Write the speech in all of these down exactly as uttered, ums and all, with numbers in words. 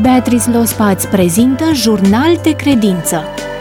Beatrice Lospa îți prezintă Jurnal de Credință.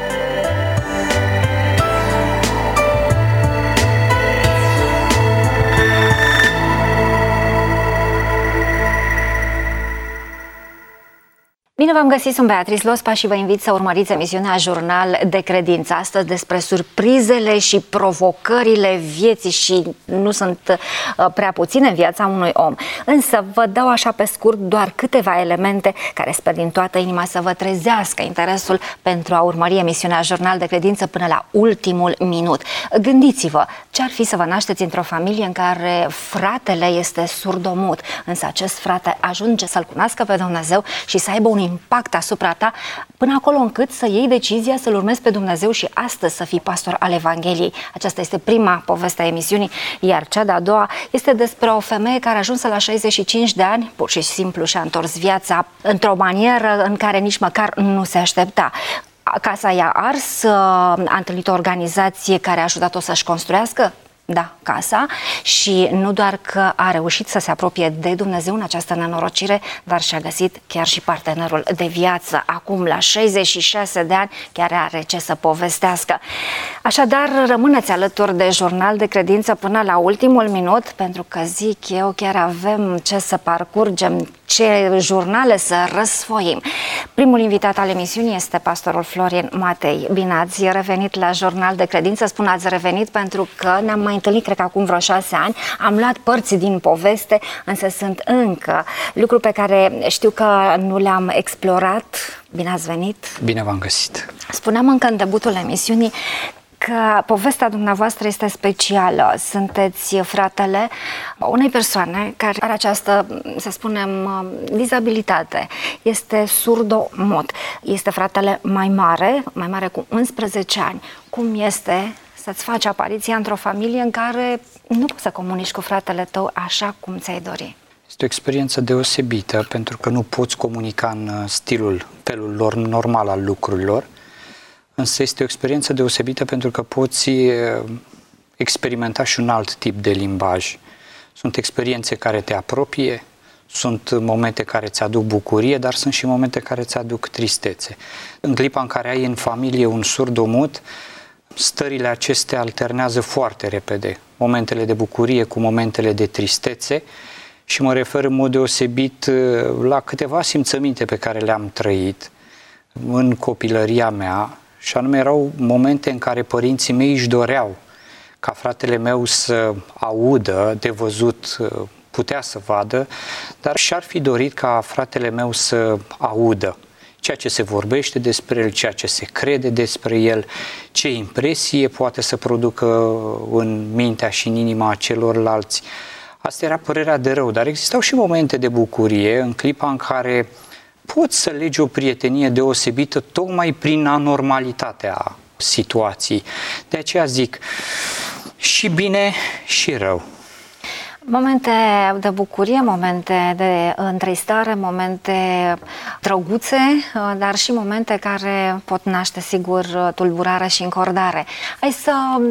Bine v-am găsit, sunt Beatrice Lospa și vă invit să urmăriți emisiunea Jurnal de Credință. Astăzi despre surprizele și provocările vieții și nu sunt uh, prea puține în viața unui om. Însă vă dau așa pe scurt doar câteva elemente care sper din toată inima să vă trezească interesul pentru a urmări emisiunea Jurnal de Credință până la ultimul minut. Gândiți-vă ce ar fi să vă nașteți într-o familie în care fratele este surdomut, însă acest frate ajunge să-L cunoască pe Dumnezeu și să aibă un impact asupra ta până acolo încât să iei decizia să-L urmezi pe Dumnezeu și astăzi să fii pastor al Evangheliei. Aceasta este prima poveste a emisiunii, iar cea de-a doua este despre o femeie care a ajuns la șaizeci și cinci de ani, pur și simplu și-a întors viața într-o manieră în care nici măcar nu se aștepta. Casa i-a ars, a întâlnit o organizație care a ajutat-o să-și construiască Da, casa, și nu doar că a reușit să se apropie de Dumnezeu în această nenorocire, dar și-a găsit chiar și partenerul de viață. Acum, la șaizeci și șase de ani, chiar are ce să povestească. Așadar, rămâneți alături de Jurnal de Credință până la ultimul minut, pentru că, zic eu, chiar avem ce să parcurgem, ce jurnale să răsfoim. Primul invitat al emisiunii este pastorul Florin Matei. Bine ați revenit la Jurnal de Credință. Spun ați revenit pentru că ne-am mai întâlnit, cred că acum vreo șase ani, am luat părți din poveste, însă sunt încă lucruri pe care știu că nu le-am explorat. Bine ați venit! Bine v-am găsit! Spuneam încă în debutul emisiunii că povestea dumneavoastră este specială. Sunteți fratele unei persoane care are această, să spunem, dizabilitate. Este surdomut. Este fratele mai mare, mai mare cu unsprezece ani. Cum este să-ți faci apariția într-o familie în care nu poți să comunici cu fratele tău așa cum ți-ai dori? Este o experiență deosebită, pentru că nu poți comunica în stilul, felul lor normal al lucrurilor, însă este o experiență deosebită pentru că poți experimenta și un alt tip de limbaj. Sunt experiențe care te apropie, sunt momente care îți aduc bucurie, dar sunt și momente care îți aduc tristețe. În clipa în care ai în familie un surdomut, stările acestea alternează foarte repede, momentele de bucurie cu momentele de tristețe, și mă refer în mod deosebit la câteva simțăminte pe care le-am trăit în copilăria mea, și anume erau momente în care părinții mei își doreau ca fratele meu să audă, de văzut putea să vadă, dar și-ar fi dorit ca fratele meu să audă ceea ce se vorbește despre el, ceea ce se crede despre el, ce impresie poate să producă în mintea și în inima celorlalți. Asta era părerea de rău, dar existau și momente de bucurie în clipa în care poți să legi o prietenie deosebită tocmai prin anormalitatea situației. De aceea zic, și bine și rău. Momente de bucurie, momente de întristare, momente drăguțe, dar și momente care pot naște, sigur, tulburare și încordare. Hai să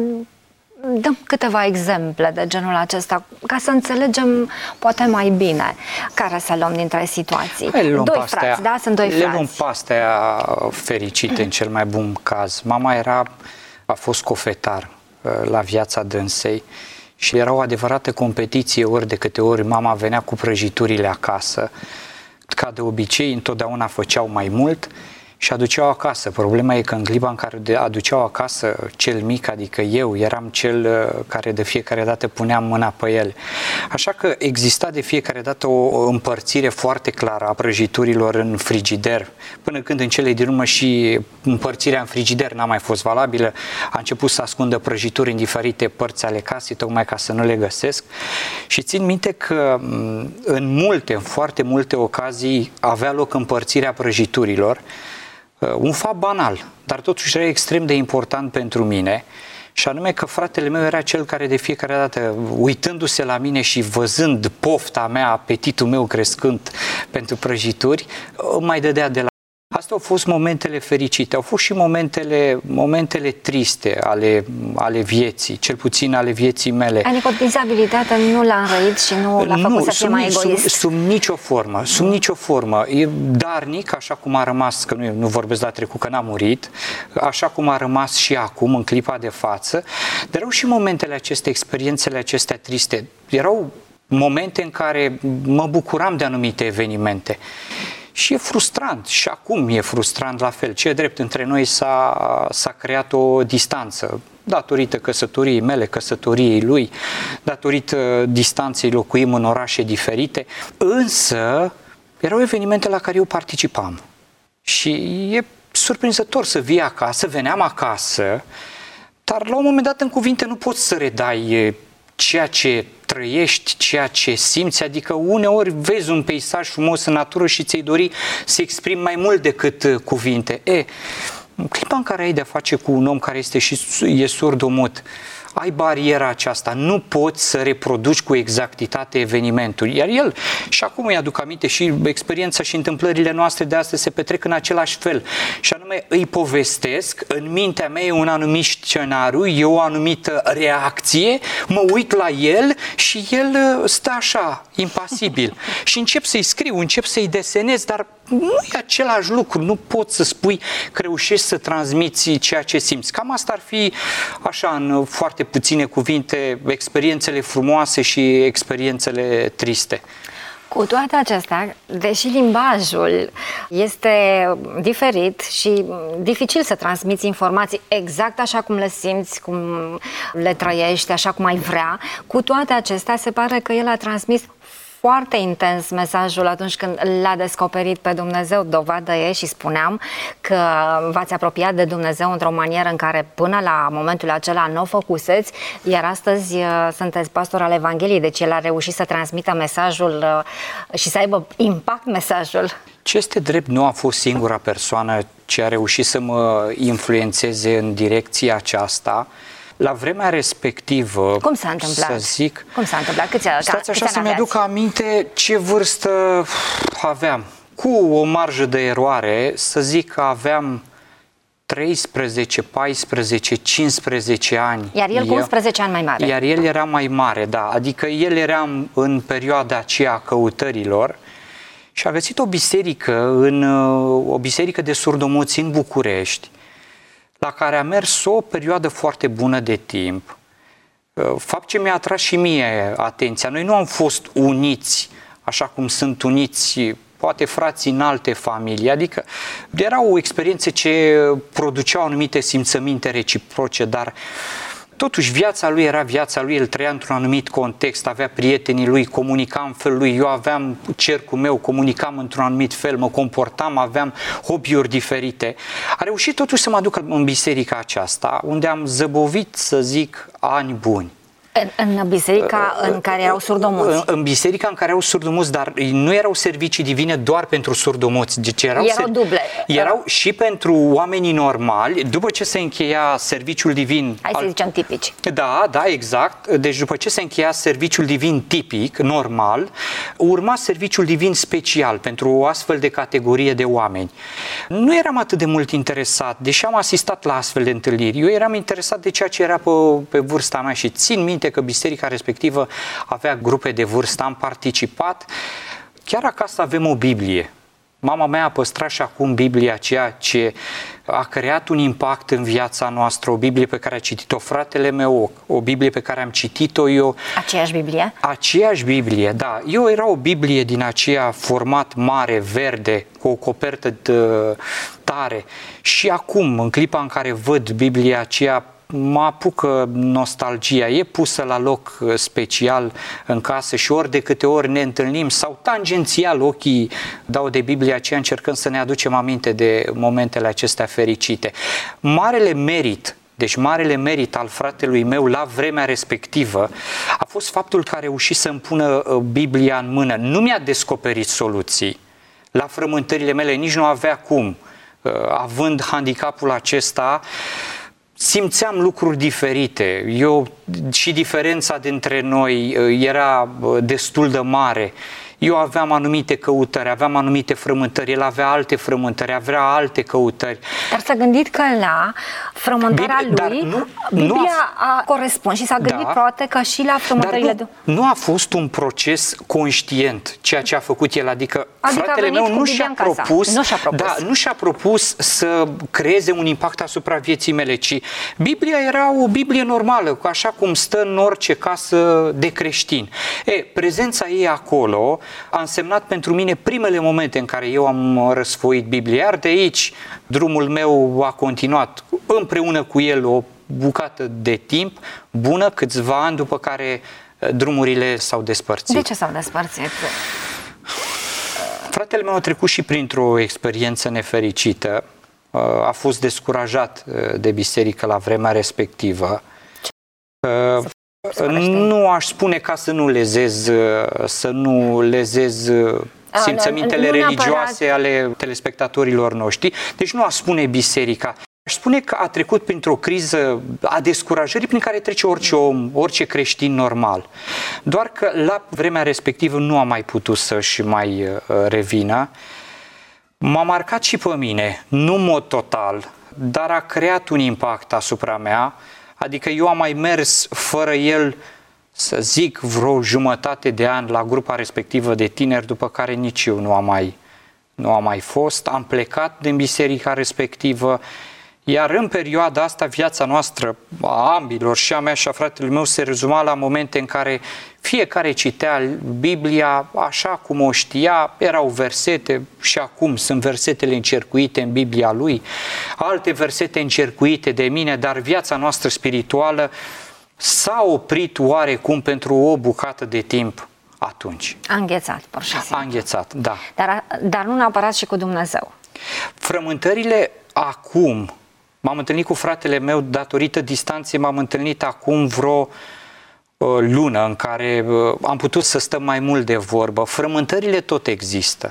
dăm câteva exemple de genul acesta, ca să înțelegem poate mai bine care să luăm dintre situații. Doi frați, da? Sunt doi frați. Le luăm pe astea fericite în cel mai bun caz. Mama era, a fost cofetar la viața dânsei și era o adevărată competiție, ori de câte ori mama venea cu prăjiturile acasă. Ca de obicei, întotdeauna făceau mai mult și aduceau acasă. Problema e că în clipa în care aduceau acasă cel mic, adică eu, eram cel care de fiecare dată puneam mâna pe el. Așa că exista de fiecare dată o împărțire foarte clară a prăjiturilor în frigider, până când în cele din urmă și împărțirea în frigider n-a mai fost valabilă. A început să ascundă prăjituri în diferite părți ale casei, tocmai ca să nu le găsesc. Și țin minte că în multe, în foarte multe ocazii avea loc împărțirea prăjiturilor. Un fapt banal, dar totuși era extrem de important pentru mine, și anume că fratele meu era cel care de fiecare dată, uitându-se la mine și văzând pofta mea, apetitul meu crescând pentru prăjituri, mai dădea de la Astea au fost momentele fericite, au fost și momentele, momentele triste ale, ale vieții, cel puțin ale vieții mele. Adică dizabilitatea nu l-a înrăit și nu l-a făcut nu, să fie mai egoist? Sub, sub nicio formă, sub nicio formă. E darnic, așa cum a rămas, că nu, nu vorbesc la trecut, că n-a murit, așa cum a rămas și acum, în clipa de față, dar erau și momentele acestea, experiențele acestea triste. Erau momente în care mă bucuram de anumite evenimente. Și e frustrant, și acum e frustrant la fel. Ce drept, între noi s-a, s-a creat o distanță, datorită căsătoriei mele, căsătoriei lui, datorită distanței, locuim în orașe diferite, însă erau evenimente la care eu participam. Și e surprinzător să vii acasă, veneam acasă, dar la un moment dat în cuvinte nu poți să redai ceea ce trăiești, ceea ce simți, adică uneori vezi un peisaj frumos în natură și ți-ai dori să exprimi mai mult decât cuvinte. E, în clipa în care ai de-a face cu un om care este și e surdomut, ai bariera aceasta, nu poți să reproduci cu exactitate evenimentul. Iar el, și acum îi aduc aminte, și experiența și întâmplările noastre de astăzi se petrec în același fel. Și anume, îi povestesc, în mintea mea e un anumit scenariu, e o anumită reacție, mă uit la el și el stă așa, impasibil. Și încep să-i scriu, încep să-i desenez, dar nu e același lucru, nu poți să spui că reușești să transmiți ceea ce simți. Cam asta ar fi, așa, în foarte puține cuvinte, experiențele frumoase și experiențele triste. Cu toate acestea, deși limbajul este diferit și dificil să transmiți informații exact așa cum le simți, cum le trăiești, așa cum ai vrea, cu toate acestea se pare că el a transmis foarte intens mesajul atunci când l-a descoperit pe Dumnezeu. Dovadă e, și spuneam, că v-ați apropiat de Dumnezeu într-o manieră în care până la momentul acela nu o făcuseți, iar astăzi sunteți pastor al Evangheliei, deci el a reușit să transmită mesajul și să aibă impact mesajul. Ce este drept, nu a fost singura persoană ce a reușit să mă influențeze în direcția aceasta. La vremea respectivă, cum s-a întâmplat? Să zic, cum s-a întâmplat? Câți, stați așa să-mi aduc aminte ce vârstă aveam. Cu o marjă de eroare, să zic că aveam treisprezece, paisprezece, cincisprezece ani. Iar el cu unsprezece ani mai mare. Iar el era mai mare, da. Adică el era în perioada aceea a căutărilor și a găsit o biserică, în, o biserică de surdomuți în București, la care a mers o perioadă foarte bună de timp. Fapt ce mi-a atras și mie atenția. Noi nu am fost uniți așa cum sunt uniți poate frații în alte familii, adică erau experiențe ce produceau anumite simțăminte reciproce, dar totuși viața lui era viața lui, el trăia într-un anumit context, avea prietenii lui, comunica în felul lui, eu aveam cercul meu, comunicam într-un anumit fel, mă comportam, aveam hobby-uri diferite. A reușit totuși să mă aduc în biserica aceasta, unde am zăbovit, să zic, ani buni. În, în biserica în care erau surdomuți. În, în biserica în care erau surdomuți, dar nu erau servicii divine doar pentru surdomuți. Deci erau, erau duble. Erau și pentru oamenii normali. După ce se încheia serviciul divin... Hai să zicem tipici. Da, da, exact. Deci după ce se încheia serviciul divin tipic, normal, urma serviciul divin special pentru o astfel de categorie de oameni. Nu eram atât de mult interesat, deși am asistat la astfel de întâlniri. Eu eram interesat de ceea ce era pe, pe vârsta mea și țin minte că biserica respectivă avea grupe de vârstă, am participat. Chiar acasă avem o Biblie. Mama mea a păstrat și acum Biblia aceea ce a creat un impact în viața noastră, o Biblie pe care a citit-o fratele meu, o Biblie pe care am citit-o eu. Aceeași Biblie? Aceeași Biblie, da. Eu era o Biblie din aceea format mare, verde, cu o copertă de, tare. Și acum, în clipa în care văd Biblia aceea, mă apucă nostalgia, e pusă la loc special în casă și ori de câte ori ne întâlnim sau tangențial ochii dau de Biblia aceea, încercăm să ne aducem aminte de momentele acestea fericite. Marele merit, deci marele merit al fratelui meu la vremea respectivă a fost faptul că a reușit să-mi pună Biblia în mână. Nu mi-a descoperit soluții la frământările mele, nici nu avea cum. Având handicapul acesta, simțeam lucruri diferite. Eu, și diferența dintre noi era destul de mare. Eu aveam anumite căutări, aveam anumite frământări, el avea alte frământări, avea alte căutări. Dar s-a gândit că la frământarea Biblia, lui, nu, Biblia nu a, a corespuns și s-a gândit da, poate că și la frământările... Dar nu, nu a fost un proces conștient ceea ce a făcut el, adică, adică fratele meu nu și-a propus, nu și-a propus. Da, nu și-a propus să creeze un impact asupra vieții mele, ci Biblia era o Biblie normală, așa cum stă în orice casă de creștin. E, prezența ei acolo a însemnat pentru mine primele momente în care eu am răsfoit Biblia, iar de aici drumul meu a continuat împreună cu el o bucată de timp bună, câțiva ani, după care drumurile s-au despărțit. De ce s-au despărțit? Fratele meu a trecut și printr-o experiență nefericită. A fost descurajat de biserică la vremea respectivă. Nu aș spune ca să nu lezez, să nu lezez simțămintele religioase ale telespectatorilor noștri. Deci nu aș spune biserica. Aș spune că a trecut printr-o criză a descurajării prin care trece orice om, orice creștin normal. Doar că la vremea respectivă nu a mai putut să-și mai revină. M-a marcat și pe mine, nu în mod total, dar a creat un impact asupra mea, adică eu am mai mers fără el, să zic, vreo jumătate de an la grupa respectivă de tineri, după care nici eu nu am mai, nu am mai fost. Am plecat din biserica respectivă, iar în perioada asta viața noastră, a ambilor, și a mea și a fratelui meu, se rezuma la momente în care fiecare citea Biblia așa cum o știa, erau versete și acum sunt versetele încercuite în Biblia lui, alte versete încercuite de mine, dar viața noastră spirituală s-a oprit oarecum pentru o bucată de timp atunci. A înghețat, pur și simplu. A înghețat, da. Dar, dar nu neapărat și cu Dumnezeu. Frământările acum, m-am întâlnit cu fratele meu datorită distanței, m-am întâlnit acum vreo uh, lună în care uh, am putut să stăm mai mult de vorbă. Frământările tot există.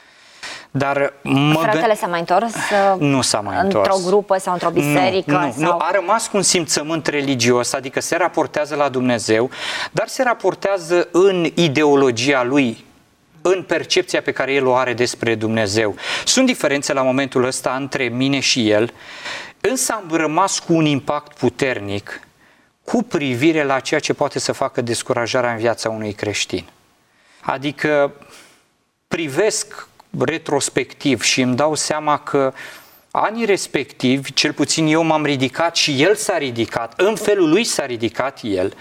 Dar mă Fratele s-a mai întors? Nu s-a mai întors. Într-o grupă sau într-o biserică? Nu, nu, sau... nu, a rămas cu un simțământ religios, adică se raportează la Dumnezeu, dar se raportează în ideologia lui, în percepția pe care el o are despre Dumnezeu. Sunt diferențe la momentul ăsta între mine și el, însă am rămas cu un impact puternic cu privire la ceea ce poate să facă descurajarea în viața unui creștin. Adică privesc retrospectiv și îmi dau seama că anii respectivi, cel puțin eu m-am ridicat și el s-a ridicat, în felul lui s-a ridicat el,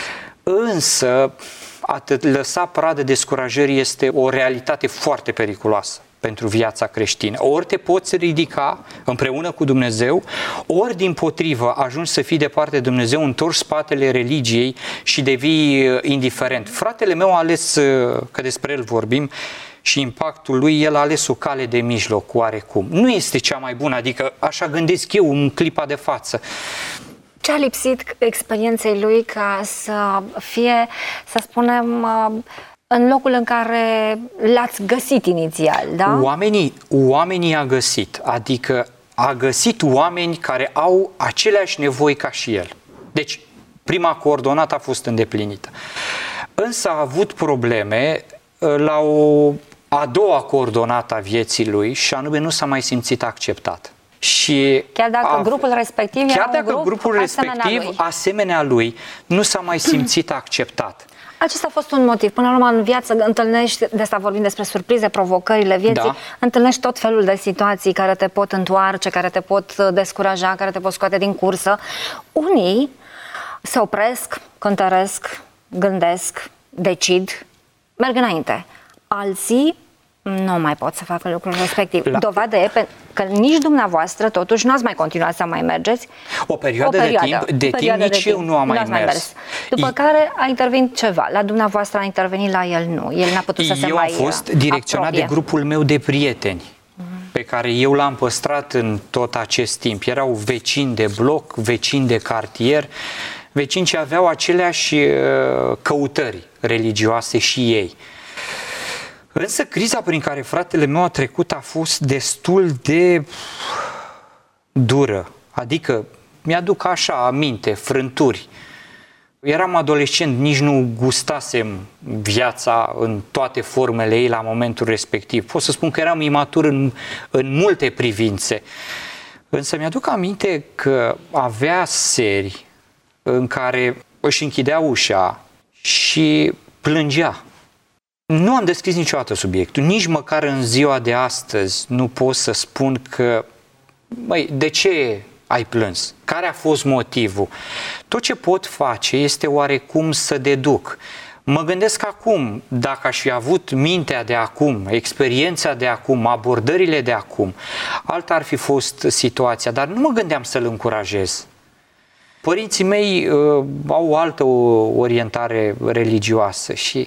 însă a te lăsa pradă descurajării este o realitate foarte periculoasă pentru viața creștină. Ori te poți ridica împreună cu Dumnezeu, ori dimpotrivă ajungi să fii departe de Dumnezeu, întorci spatele religiei și devii indiferent. Fratele meu a ales, că despre el vorbim, și impactul lui, el a ales o cale de mijloc oarecum. Nu este cea mai bună, adică așa gândesc eu în clipa de față. Ce a lipsit experienței lui ca să fie, să spunem, în locul în care l-ați găsit inițial, da? Oamenii, oamenii a găsit, adică a găsit oameni care au aceleași nevoi ca și el. Deci, prima coordonată a fost îndeplinită. Însă a avut probleme la o a doua coordonată a vieții lui și anume nu s-a mai simțit acceptat. Și chiar dacă a, grupul respectiv chiar era dacă un grup grupul respectiv, asemenea lui. asemenea lui, nu s-a mai simțit acceptat. Acesta a fost un motiv. Până la urmă, în viață întâlnești, de asta vorbim despre surprize, provocările vieții, da. Întâlnești tot felul de situații care te pot întoarce, care te pot descuraja, care te pot scoate din cursă. Unii se opresc, cântăresc, gândesc, decid, merg înainte. Alții nu mai pot să facă lucrul respectiv. La... Dovadă e că nici dumneavoastră totuși nu ați mai continuat să mai mergeți. O perioadă, o perioadă de timp, de timp nici de timp. eu nu am mai mers. mai mers. După I... care a intervenit ceva. La dumneavoastră a intervenit, la el nu. El n-a putut să eu se mai Eu am fost direcționat apropie. de grupul meu de prieteni, mm-hmm. pe care eu l-am păstrat în tot acest timp. Erau vecini de bloc, vecini de cartier, vecini ce aveau aceleași uh, căutări religioase și ei. Însă criza prin care fratele meu a trecut a fost destul de dură. Adică mi-aduc așa aminte, frânturi Eram adolescent, nici nu gustasem viața în toate formele ei la momentul respectiv. Pot să spun că eram imatur în, în multe privințe. Însă mi-aduc aminte că avea seri în care își închidea ușa și plângea. Nu am descris niciodată subiectul, nici măcar în ziua de astăzi nu pot să spun că, măi, de ce ai plâns? Care a fost motivul? Tot ce pot face este oarecum să deduc. Mă gândesc acum, dacă aș fi avut mintea de acum, experiența de acum, abordările de acum, alta ar fi fost situația, dar nu mă gândeam să-l încurajez. Părinții mei uh, au o altă orientare religioasă și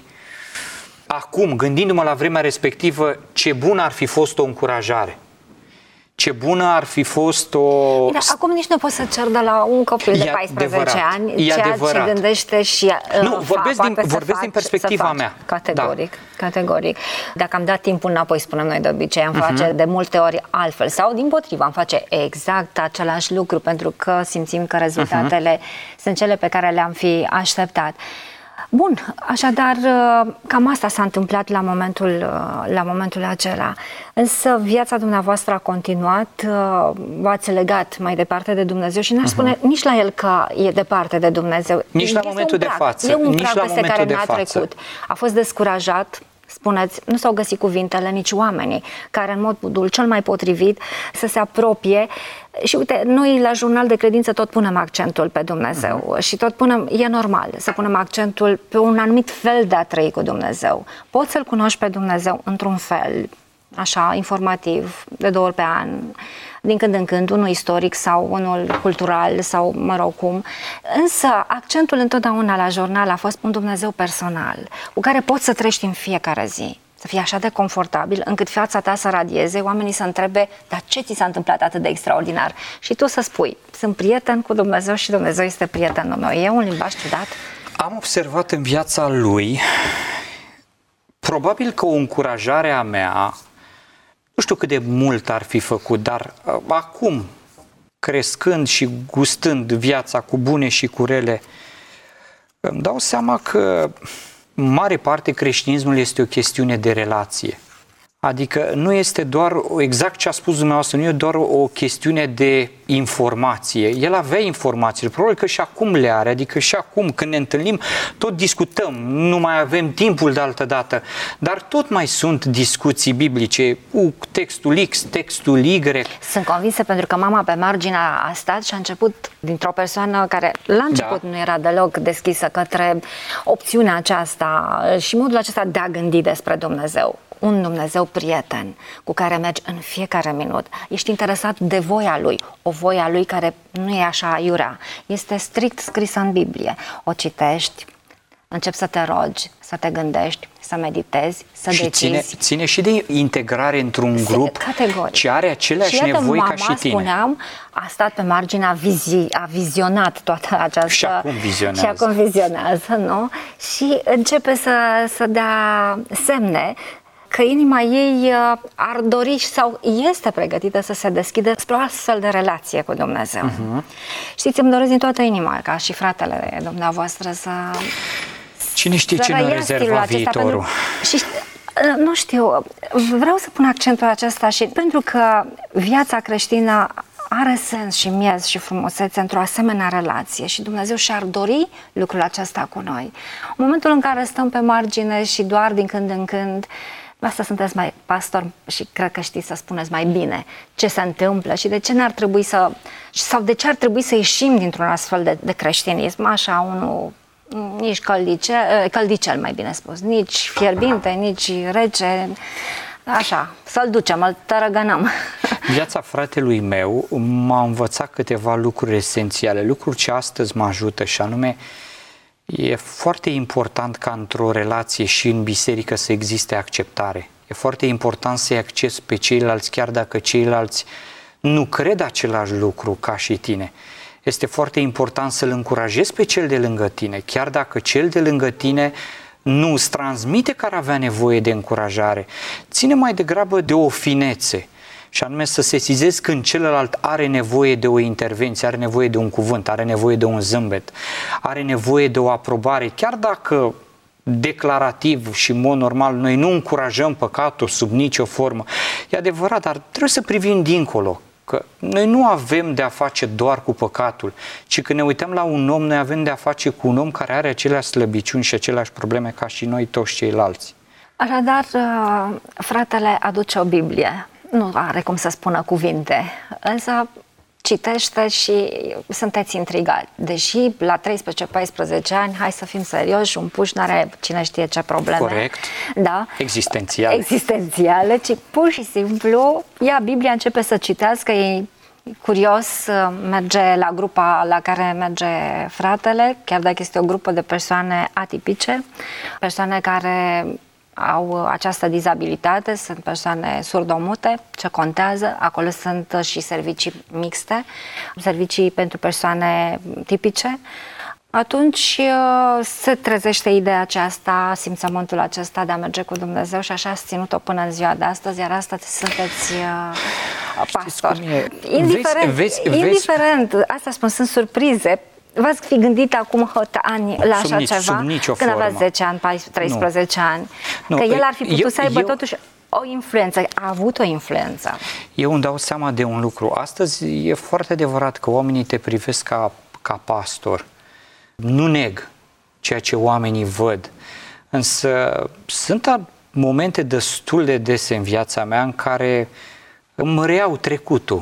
acum, gândindu-mă la vremea respectivă, ce bună ar fi fost o încurajare. Ce bună ar fi fost o... Bine, acum nici nu poți să cer de la un copil de paisprezece ani e ceea adevărat. ce gândește și nu, vorbesc din, vorbesc din perspectiva mea. Categoric, da. categoric. Dacă am dat timpul înapoi, spunem noi de obicei, am face uh-huh. de multe ori altfel sau dimpotrivă, am face exact același lucru pentru că simțim că rezultatele uh-huh. sunt cele pe care le-am fi așteptat. Bun, așadar, cam asta s-a întâmplat la momentul, la momentul acela. Însă viața dumneavoastră a continuat, v-ați legat mai departe de Dumnezeu și n-aș spune uh-huh. nici la el că e departe de Dumnezeu. Nici este la momentul de față. E un nici prag la peste care n-a față. trecut. A fost descurajat. Spuneți, nu s-au găsit cuvintele nici oamenii care în modul cel mai potrivit să se apropie. Și uite, noi la Jurnal de Credință tot punem accentul pe Dumnezeu uh-huh. și tot punem, e normal să punem accentul pe un anumit fel de a trăi cu Dumnezeu. Poți să-L cunoști pe Dumnezeu într-un fel, așa, informativ, de două ori pe an, din când în când, unul istoric sau unul cultural sau mă rog cum. Însă accentul întotdeauna la Jurnal a fost un Dumnezeu personal, cu care poți să trăiești în fiecare zi. Să fie așa de confortabil încât viața ta să radieze, oamenii să întrebe, dar ce ți s-a întâmplat atât de extraordinar? Și tu să spui, sunt prieten cu Dumnezeu și Dumnezeu este prietenul meu. E un limbaj ciudat? Am observat în viața lui, probabil că o încurajare a mea, nu știu cât de mult ar fi făcut, dar acum, crescând și gustând viața cu bune și cu rele, îmi dau seama că în mare parte creștinismul este o chestiune de relație. Adică nu este doar, exact ce a spus dumneavoastră, nu e doar o chestiune de informație. El avea informații, probabil că și acum le are, adică și acum când ne întâlnim tot discutăm, nu mai avem timpul de altă dată, dar tot mai sunt discuții biblice, cu textul X, textul Y. Sunt convinsă pentru că mama pe marginea a stat și a început dintr-o persoană care la început da. nu era deloc deschisă către opțiunea aceasta și modul acesta de a gândi despre Dumnezeu. Un Dumnezeu prieten cu care mergi în fiecare minut. Ești interesat de voia Lui, o voia Lui care nu e așa aiurea. Este strict scrisă în Biblie. O citești, începi să te rogi, să te gândești, să meditezi, să și decizi. Ține, ține și de integrare într-un grup categoric. ce are aceleași și nevoi ca și tine. Spuneam, a stat pe marginea vizii, a vizionat toată această... Și acum vizionează. Și acum vizionează, nu? Și începe să, să dea semne că inima ei ar dori sau este pregătită să se deschidă spre o astfel de relație cu Dumnezeu. Uh-huh. Știți, îmi doresc din toată inima ca și fratele dumneavoastră să... Cine știe ce ne rezerva viitorul? Pentru, și nu știu, vreau să pun accentul acesta și pentru că viața creștină are sens și miez și frumusețe într-o asemenea relație și Dumnezeu și-ar dori lucrul acesta cu noi. În momentul în care stăm pe margine și doar din când în când, asta sunteți mai pastor și cred că știți să spuneți mai bine ce se întâmplă și de ce n-ar trebui să, sau de ce ar trebui să ieșim dintr-un astfel de, de creștinism, așa unul nici căldice, căldicel mai bine spus, nici fierbinte, nici rece, așa, să-l ducem, îl tărăgănăm. Viața fratelui meu m-a învățat câteva lucruri esențiale, lucruri ce astăzi mă ajută și anume e foarte important ca într-o relație și în biserică să existe acceptare. E foarte important să-i accepți pe ceilalți chiar dacă ceilalți nu cred același lucru ca și tine. Este foarte important să-l încurajezi pe cel de lângă tine, chiar dacă cel de lângă tine nu îți transmite că ar avea nevoie de încurajare. Ține mai degrabă de o finețe. Și anume să sesizezi când celălalt are nevoie de o intervenție, are nevoie de un cuvânt, are nevoie de un zâmbet, are nevoie de o aprobare, chiar dacă declarativ și în mod normal noi nu încurajăm păcatul sub nicio formă. E adevărat, dar trebuie să privim dincolo. Că noi nu avem de a face doar cu păcatul, ci când ne uităm la un om, noi avem de a face cu un om care are aceleași slăbiciuni și aceleași probleme ca și noi toți ceilalți. Așadar, fratele aduce o Biblie. Nu are cum să spună cuvinte, însă citește și sunteți intrigați. Deși la treisprezece paisprezece ani, hai să fim serioși, un puș n-are cine știe ce probleme. Corect. Da. Existențiale. Existențiale, ci pur și simplu ia Biblia, începe să citească, e curios, merge la grupa la care merge fratele, chiar dacă este o grupă de persoane atipice, persoane care au această dizabilitate, sunt persoane surdomute, ce contează, acolo sunt și servicii mixte, servicii pentru persoane tipice. Atunci se trezește ideea aceasta, simțământul acesta de a merge cu Dumnezeu și așa ați ținut-o până în ziua de astăzi, iar astăzi sunteți pastor. Indiferent, vezi, vezi, indiferent vezi... asta spun, sunt surprize. V-ați fi gândit acum ani la sub așa nici, ceva? Când aveați zece ani, treisprezece ani? Nu. Că el ar fi putut eu, să aibă eu, totuși o influență, a avut o influență. Eu îmi dau seama de un lucru. Astăzi e foarte adevărat că oamenii te privesc ca, ca pastor. Nu neg ceea ce oamenii văd. Însă sunt momente destul de dese în viața mea în care îmi reiau trecutul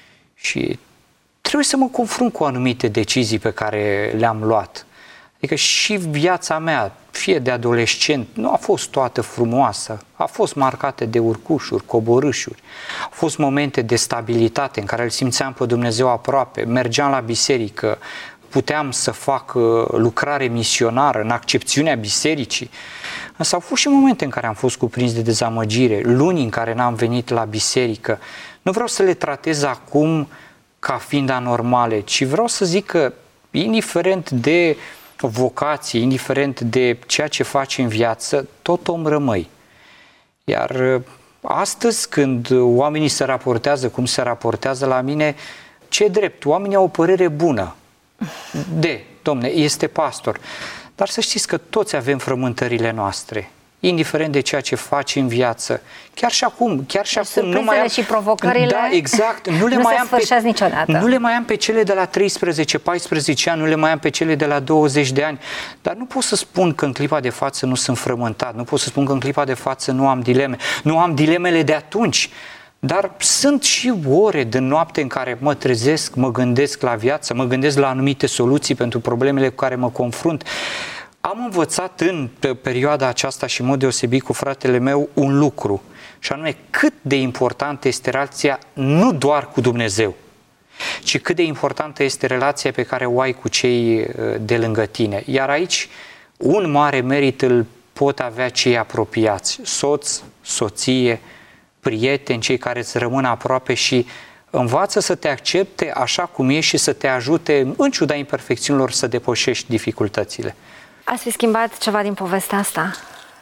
și trebuie să mă confrunt cu anumite decizii pe care le-am luat. Adică și viața mea, fie de adolescent, nu a fost toată frumoasă, a fost marcată de urcușuri, coborâșuri, au fost momente de stabilitate în care îl simțeam pe Dumnezeu aproape, mergeam la biserică, puteam să fac lucrare misionară în accepțiunea bisericii. Însă au fost și momente în care am fost cuprins de dezamăgire, luni în care n-am venit la biserică. Nu vreau să le tratez acum ca fiind anormale, ci vreau să zic că, indiferent de vocație, indiferent de ceea ce faci în viață, tot om rămâi. Iar astăzi, când oamenii se raportează cum se raportează la mine, ce drept, oamenii au o părere bună. De, domne, este pastor. Dar să știți că toți avem frământările noastre, indiferent de ceea ce faci în viață. Chiar și acum, chiar și acum nu mai am și provocările. Da, exact, nu le nu mai se am pe niciodată. Nu le mai am pe cele de la treisprezece paisprezece ani, nu le mai am pe cele de la douăzeci de ani, dar nu pot să spun că în clipa de față nu sunt frământat, nu pot să spun că în clipa de față nu am dileme. Nu am dilemele de atunci. Dar sunt și ore de noapte în care mă trezesc, mă gândesc la viață, mă gândesc la anumite soluții pentru problemele cu care mă confrunt. Am învățat în perioada aceasta și în mod deosebit cu fratele meu un lucru, și anume cât de importantă este relația nu doar cu Dumnezeu, ci cât de importantă este relația pe care o ai cu cei de lângă tine. Iar aici un mare merit îl pot avea cei apropiați, soț, soție, prieteni, cei care îți rămân aproape și învață să te accepte așa cum ești și să te ajute, în ciuda imperfecțiunilor, să depășești dificultățile. Ați fi schimbat ceva din povestea asta?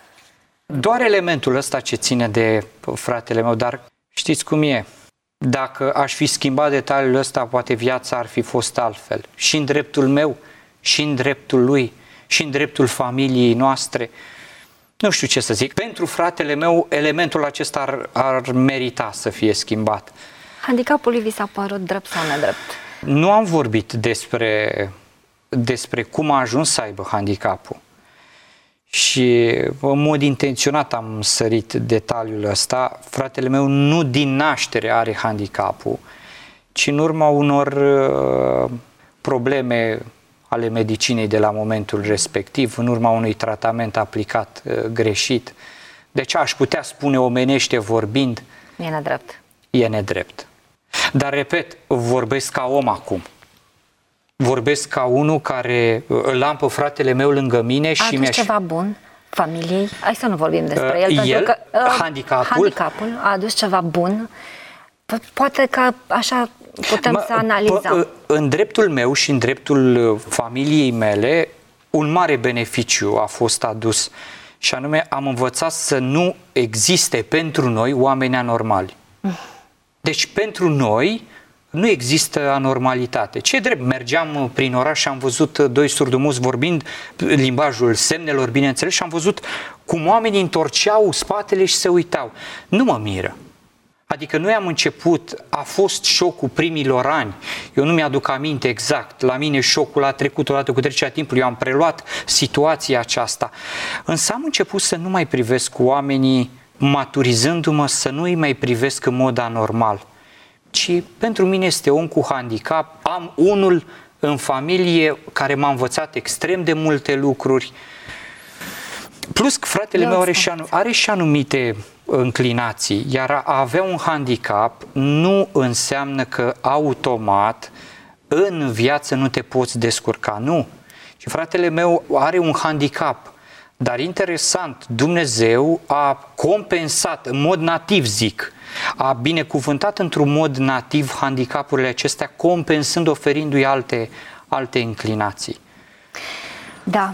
Doar elementul ăsta ce ține de fratele meu, dar știți cum e? Dacă aș fi schimbat detaliul ăsta, poate viața ar fi fost altfel. Și în dreptul meu, și în dreptul lui, și în dreptul familiei noastre. Nu știu ce să zic. Pentru fratele meu, elementul acesta ar, ar merita să fie schimbat. Handicapul lui vi s-a părut drept sau nedrept? Nu am vorbit despre, despre cum a ajuns să aibă handicapul. Și în mod intenționat am sărit detaliul ăsta. Fratele meu nu din naștere are handicapul, ci în urma unor uh, probleme ale medicinei de la momentul respectiv, în urma unui tratament aplicat uh, greșit. Deci aș putea spune, omenește vorbind, e nedrept. E nedrept. Dar, repet, vorbesc ca om acum. Vorbesc ca unul care îl am pe fratele meu lângă mine și mi-a... A adus ceva bun familiei? Hai să nu vorbim despre el, uh, pentru el, că uh, handicapul, handicapul a adus ceva bun. Poate că așa putem mă, să analizăm. În dreptul meu și în dreptul familiei mele, un mare beneficiu a fost adus. Și anume, am învățat să nu existe pentru noi oameni anormali. Deci pentru noi nu există anormalitate. Ce drept, mergeam prin oraș și am văzut doi surdomuți vorbind limbajul semnelor, bineînțeles, și am văzut cum oamenii întorceau spatele și se uitau. Nu mă miră. Adică noi am început, a fost șocul primilor ani, eu nu mi-aduc aminte exact, la mine șocul a trecut odată cu trecerea timpului, eu am preluat situația aceasta, însă am început să nu mai privesc oamenii, maturizându-mă, să nu îi mai privesc în mod anormal, ci pentru mine este om cu handicap, am unul în familie care m-a învățat extrem de multe lucruri, plus că fratele meu are și, are și anumite înclinații, iar a avea un handicap nu înseamnă că automat în viață nu te poți descurca, nu. Și fratele meu are un handicap, dar interesant, Dumnezeu a compensat în mod nativ, zic, a binecuvântat într-un mod nativ handicapurile acestea, compensând, oferindu-i alte, alte înclinații. Da.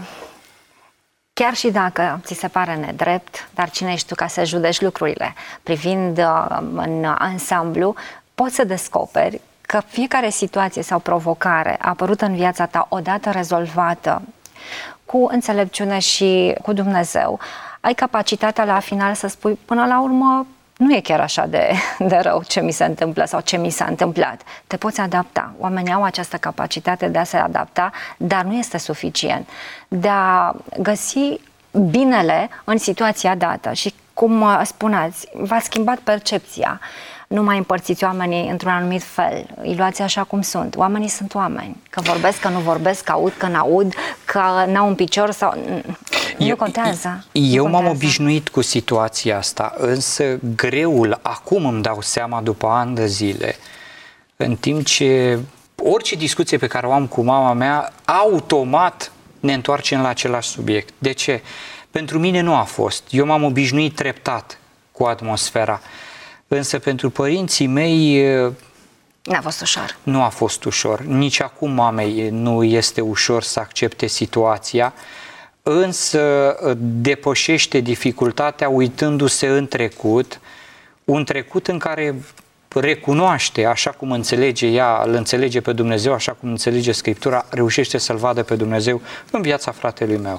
Chiar și dacă ți se pare nedrept, dar cine ești tu ca să judeci lucrurile? Privind uh, în ansamblu, poți să descoperi că fiecare situație sau provocare apărută în viața ta, odată rezolvată cu înțelepciune și cu Dumnezeu, ai capacitatea la final să spui, până la urmă, nu e chiar așa de, de rău ce mi se întâmplă sau ce mi s-a întâmplat. Te poți adapta. Oamenii au această capacitate de a se adapta, dar nu este suficient. De a găsi binele în situația dată și, cum spuneați, v-a schimbat percepția. Nu mai împărțiți oamenii într-un anumit fel, îi luați așa cum sunt. Oamenii sunt oameni. Că vorbesc, că nu vorbesc, că aud, că n-aud, că n-au un picior sau... Nu eu, contează. Eu m-am obișnuit cu situația asta, însă greul, acum îmi dau seama după ani de zile, în timp ce orice discuție pe care o am cu mama mea, automat ne întoarcem la același subiect. De ce? Pentru mine nu a fost. Eu m-am obișnuit treptat cu atmosfera. Însă pentru părinții mei n-a fost ușor. Nu a fost ușor. Nici acum mamei nu este ușor să accepte situația, însă depășește dificultatea uitându-se în trecut, un trecut în care recunoaște, așa cum înțelege ea, îl înțelege pe Dumnezeu, așa cum înțelege Scriptura, reușește să-L vadă pe Dumnezeu în viața fratelui meu.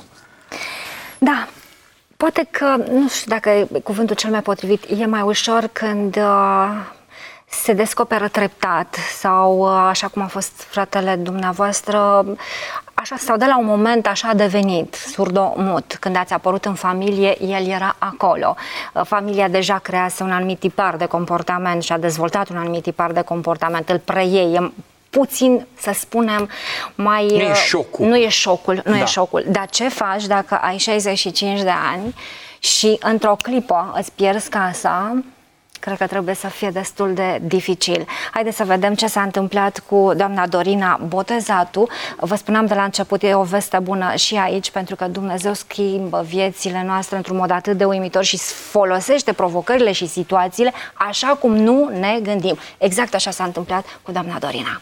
Da. Poate că, nu știu dacă e cuvântul cel mai potrivit, e mai ușor când uh, se descoperă treptat sau, uh, așa cum a fost fratele dumneavoastră, așa, sau de la un moment așa a devenit surdo-mut. Când ați apărut în familie, el era acolo. Uh, familia deja crease un anumit tipar de comportament și a dezvoltat un anumit tipar de comportament, îl preie, puțin, să spunem, mai... Nu e șocul. Nu e șocul, nu da. e șocul. Dar ce faci dacă ai șaizeci și cinci de ani și într-o clipă îți pierzi casa? Cred că trebuie să fie destul de dificil. Haideți să vedem ce s-a întâmplat cu doamna Dorina Botezatu. Vă spuneam de la început, e o veste bună și aici, pentru că Dumnezeu schimbă viețile noastre într-un mod atât de uimitor și folosește provocările și situațiile așa cum nu ne gândim. Exact așa s-a întâmplat cu doamna Dorina.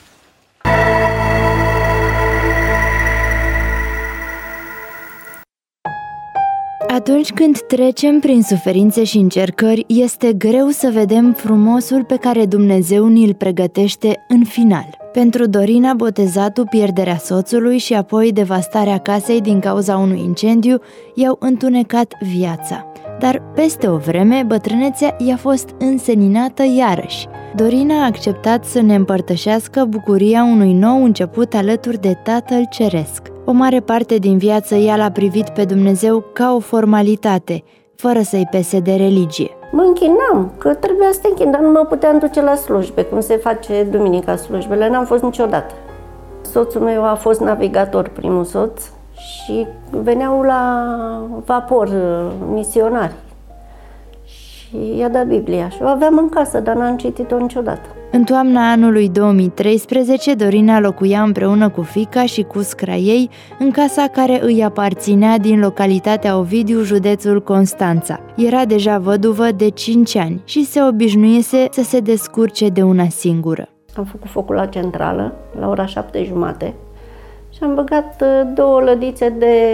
Atunci când trecem prin suferințe și încercări, este greu să vedem frumosul pe care Dumnezeu ni-l pregătește în final. Pentru Dorina Botezatu, pierderea soțului și apoi devastarea casei din cauza unui incendiu i-au întunecat viața. Dar peste o vreme, bătrânețea i-a fost înseninată iarăși. Dorina a acceptat să ne împărtășească bucuria unui nou început alături de Tatăl Ceresc. O mare parte din viață ea l-a privit pe Dumnezeu ca o formalitate, fără să-i pese de religie. Mă închinam, că trebuia să te închin, dar nu mă puteam duce la slujbe, cum se face duminica slujbele, n-am fost niciodată. Soțul meu a fost navigator, primul soț, și veneau la vapor misionari și i-a dat Biblia și o aveam în casă, dar n-am citit-o niciodată. În toamna anului două mii treisprezece, Dorina locuia împreună cu fiica și cu scra ei în casa care îi aparținea din localitatea Ovidiu, județul Constanța. Era deja văduvă de cinci ani și se obișnuise să se descurce de una singură. Am făcut focul la centrală, la ora șapte jumate, și am băgat două lădițe de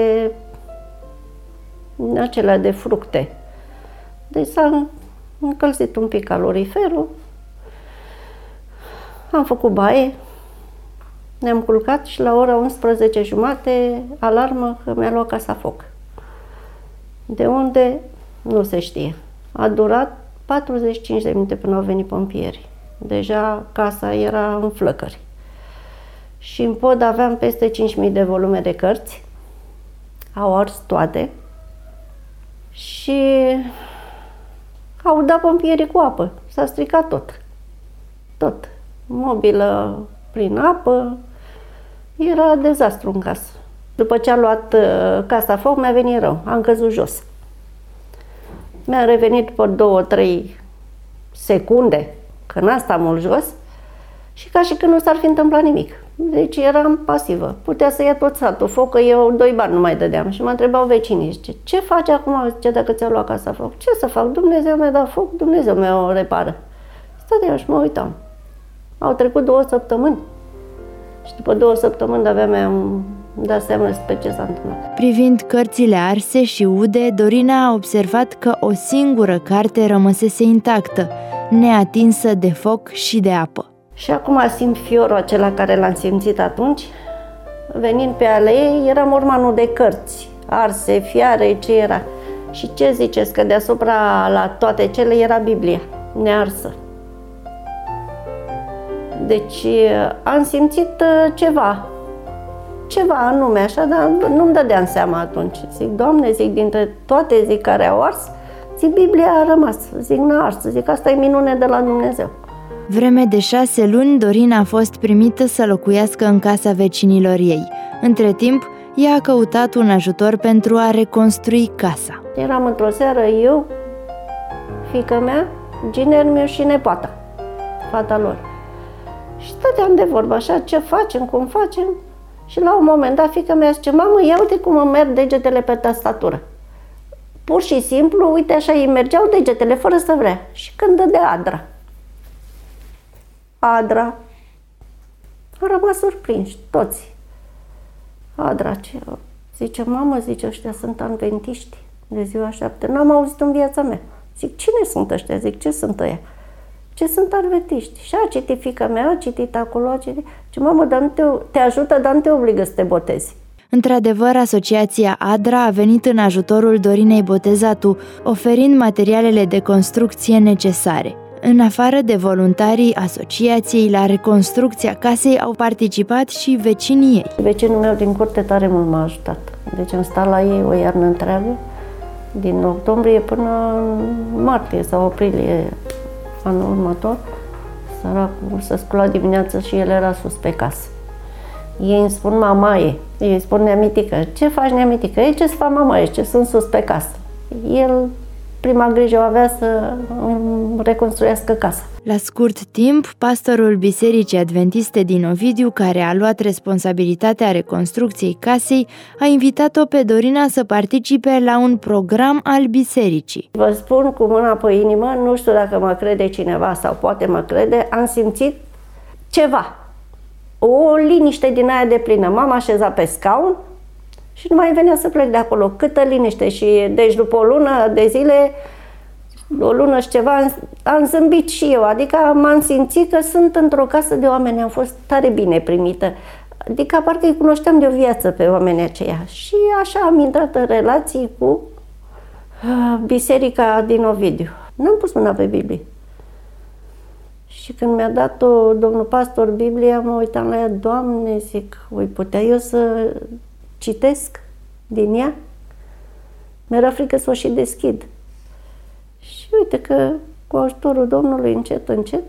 acelea de fructe. Deci s-a încălzit un pic caloriferul Am făcut baie, ne-am culcat și la ora unsprezece jumate, alarmă că mi-a luat casa foc. De unde? Nu se știe. A durat patruzeci și cinci de minute până au venit pompierii. Deja casa era în flăcări. Și în pod aveam peste cinci mii de volume de cărți. Au ars toate. Și au dat pompierii cu apă. S-a stricat tot. Tot. Mobilă prin apă. Era dezastru în casă. După ce a luat uh, casa foc, mi-a venit rău. Am căzut jos. Mi-a revenit pe două, trei secunde, că n-a stat mult jos, și ca și când nu s-ar fi întâmplat nimic. Deci eram pasivă. Putea să ia tot satul foc, că eu doi bani nu mai dădeam. Și mă întrebau vecinii, zice, ce faci acum, zice, dacă ți-a luat casa foc? Ce să fac? Dumnezeu mi-a dat foc, Dumnezeu mi-o repară. Stăteam și mă uitam. Au trecut două săptămâni. Și după două săptămâni de-abia mi-am dat seama despre ce s-a întâmplat. Privind cărțile arse și ude, Dorina a observat că o singură carte rămăsese intactă, neatinsă de foc și de apă. Și acum simt fiorul acela care l-am simțit atunci. Venind pe ale ei, era mormanul de cărți, arse, fiare, ce era. Și ce ziceți, că deasupra la toate cele era Biblia, nearsă. Deci am simțit ceva, ceva anume așa, dar nu-mi dădeam seama atunci. Zic, Doamne, zic, dintre toate, zic, care au ars, zic, Biblia a rămas, zic, n-a ars, zic, asta e minune de la Dumnezeu. Vreme de șase luni, Dorina a fost primită să locuiască în casa vecinilor ei. Între timp, ea a căutat un ajutor pentru a reconstrui casa. Eram într-o seară, eu, fiica mea, ginerul meu și nepoata, fata lor. Și stăteam de vorbă așa, ce facem, cum facem? Și la un moment dat, fiica mea zice, mamă, ia uite cum îmi merg degetele pe tastatură. Pur și simplu, uite așa, îi mergeau degetele, fără să vrea. Și când dădea Adra. Adra. Au rămas surprinși, toți. Adra, ce? Zice, mamă, zice, ăștia sunt adventiști de ziua șapte. N-am auzit în viața mea. Zic, cine sunt ăștia? Zic, ce sunt ăia? Ce sunt adventiști? Și a citit fiica mea, a citit acolo, a citit. Ce, mamă, dar nu te, te ajută, dar nu te obligă să te botezi. Într-adevăr, asociația Adra a venit în ajutorul Dorinei Botezatu, oferind materialele de construcție necesare. În afară de voluntarii asociației, la reconstrucția casei au participat și vecinii ei. Vecinul meu din curte tare mult m-a ajutat. Deci am stat la ei o iarnă întreagă, din octombrie până în martie sau aprilie anul următor. Săracul se scula dimineața și el era sus pe casă. Ei îmi spun, mamaie, ei îmi spun, neamitică, ce faci, neamitică? Ei, ce-ți fac, mamaie, ce sunt sus pe casă? El, prima grijă o avea să reconstruiască casa. La scurt timp, pastorul Bisericii Adventiste din Ovidiu, care a luat responsabilitatea reconstrucției casei, a invitat-o pe Dorina să participe la un program al bisericii. Vă spun cu mâna pe inimă, nu știu dacă mă crede cineva sau poate mă crede, am simțit ceva. O liniște din aia de plină. M-am așezat pe scaun și nu mai venea să plec de acolo. Câtă liniște. Și deci după o lună de zile, o lună și ceva, am zâmbit și eu. Adică m-am simțit că sunt într-o casă de oameni. Am fost tare bine primită. Adică parcă îi cunoșteam de o viață pe oamenii aceia. Și așa am intrat în relații cu biserica din Ovidiu. N-am pus mâna pe Biblie. Și când mi-a dat-o domnul pastor Biblia, mă uitam la ea, Doamne, zic, voi putea eu să citesc din ea? Mi-era frică să o și deschid. Și uite că cu ajutorul Domnului, încet, încet,